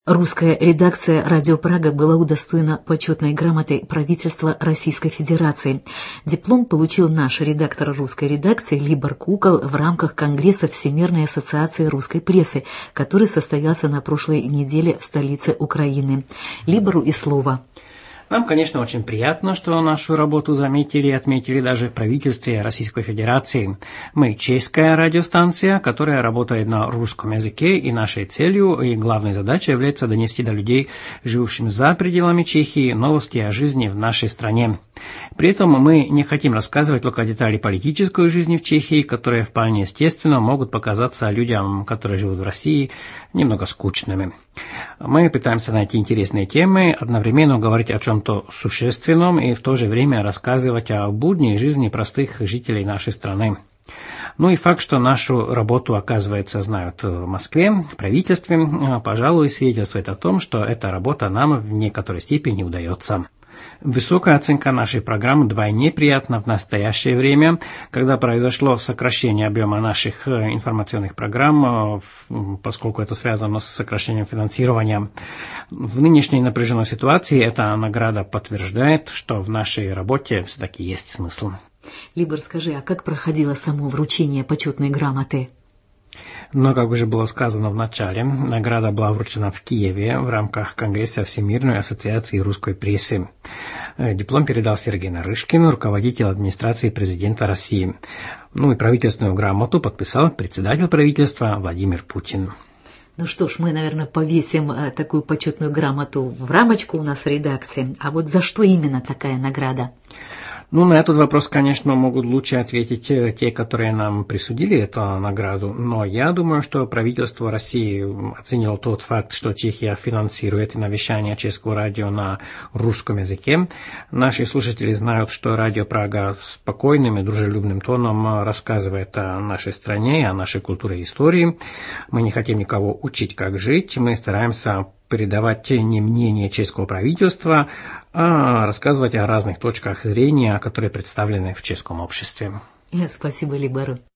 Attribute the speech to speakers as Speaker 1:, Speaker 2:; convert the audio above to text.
Speaker 1: Русская редакция «Радио Прага» была удостоена почетной грамотой правительства Российской Федерации. Диплом получил наш редактор русской редакции Либор Кукол в рамках Конгресса Всемирной ассоциации русской прессы, который состоялся на прошлой неделе в столице Украины. Либору и слово.
Speaker 2: Нам, конечно, очень приятно, что нашу работу заметили и отметили даже в правительстве Российской Федерации. Мы чешская радиостанция, которая работает на русском языке, и нашей целью и главной задачей является донести до людей, живущим за пределами Чехии, новости о жизни в нашей стране. При этом мы не хотим рассказывать только детали политической жизни в Чехии, которые вполне естественно могут показаться людям, которые живут в России, немного скучными. Мы пытаемся найти интересные темы, одновременно говорить о чем-то существенном и в то же время рассказывать о будней жизни простых жителей нашей страны. Ну и факт, что нашу работу, оказывается, знают в Москве, в правительстве, пожалуй, свидетельствует о том, что эта работа нам в некоторой степени удается. Высокая оценка нашей программы вдвойне приятна в настоящее время, когда произошло сокращение объема наших информационных программ, поскольку это связано с сокращением финансирования. В нынешней напряженной ситуации эта награда подтверждает, что в нашей работе все-таки есть смысл.
Speaker 1: Либор, скажи, а как проходило само вручение почетной грамоты?
Speaker 2: Но, как уже было сказано в начале, награда была вручена в Киеве в рамках Конгресса Всемирной ассоциации русской прессы. Диплом передал Сергей Нарышкин, руководитель администрации президента России. Ну и правительственную грамоту подписал председатель правительства Владимир Путин.
Speaker 1: Ну что ж, мы, наверное, повесим такую почетную грамоту в рамочку у нас в редакции. А вот за что именно такая награда?
Speaker 2: Ну, на этот вопрос, конечно, могут лучше ответить те, которые нам присудили эту награду, но я думаю, что правительство России оценило тот факт, что Чехия финансирует навещание чешского радио на русском языке. Наши слушатели знают, что радио Прага спокойным и дружелюбным тоном рассказывает о нашей стране, о нашей культуре и истории. Мы не хотим никого учить, как жить, мы стараемся передавать не мнение чешского правительства, а рассказывать о разных точках зрения, которые представлены в чешском обществе.
Speaker 1: Спасибо, Либору.